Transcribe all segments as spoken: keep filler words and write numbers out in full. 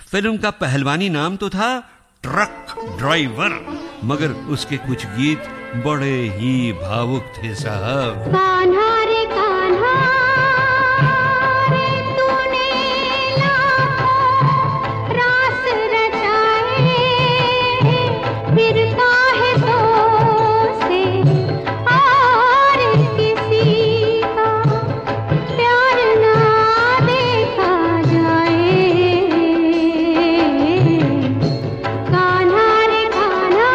Film का पहलवानी नाम तो था ट्रक ड्राइवर, मगर उसके कुछ गीत बड़े ही भावुक थे साहब। कान्हा रे कान्हा रे तूने लाखों रास रचाए, फिर काहे तो से और किसी का प्यार ना देखा जाए। कान्हा रे कान्हा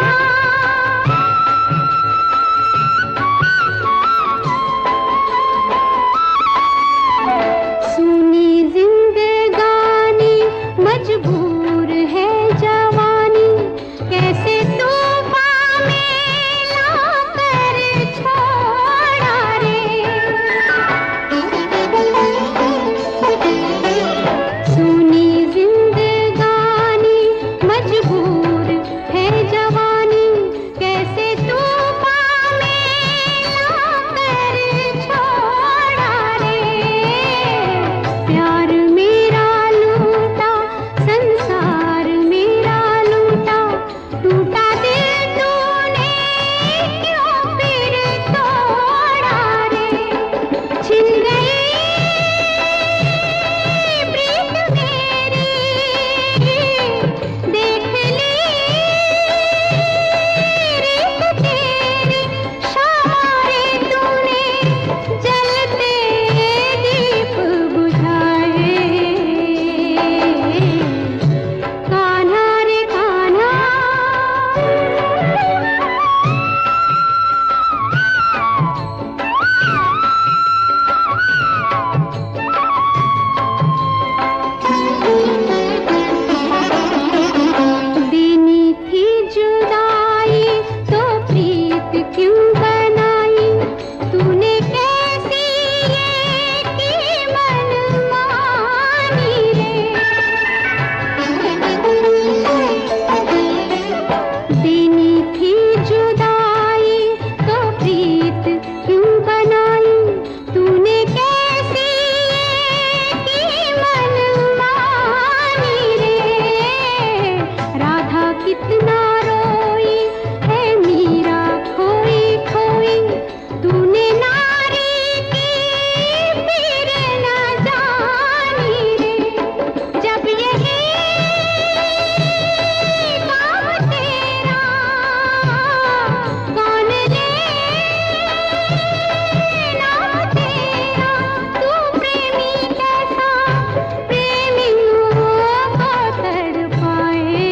सुनी जिंदगानी मजबूर है जवानी, कैसे तूफान में लाकर छोड़ा रे। सुनी जिंदगानी मजबूर है जवानी, कैसे तूफान में लाकर छोड़ा रे। प्यार मेरा लूटा संसार मेरा लूटा, टूटा दिल तूने क्यों फिर तोड़ा रे। छिन गई प्रीत मेरी, देख ली रीत तेरी, शामारे तूने जलते दीप बुझाए। कान्हा रे कान्हा देनी थी जुदाई तो प्रीत क्यों बनाई, तूने कैसी ये की मनमानी रे। देनी थी जुदाई तो प्रीत क्यों बनाई, तूने कैसी ये की मनमानी रे। राधा कितना रोई है मीरा खोई खोई, तूने नारी की पीर न जानी रे। जब यही काम तेरा कौन ले नाम तेरा, तू प्रेमी कैसा प्रेमियों को तड़पाए।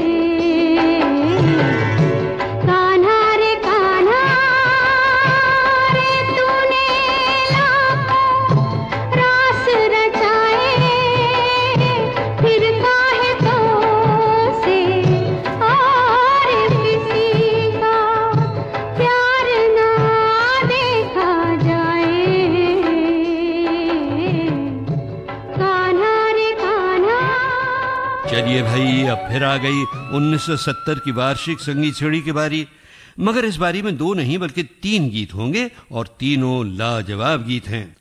कान्हा रे कान्हा रे तूने लाखों रास रचाए, फिर काहे तो से और किसी का प्यार ना देखा जाए। कान्हा रे कान्हा। चलिए भाई, अब फिर आ गई उन्नीस सौ सत्तर की वार्षिक संगीत सीढ़ी की बारी, मगर इस बारी में दो नहीं बल्कि तीन गीत होंगे और तीनों लाजवाब गीत हैं।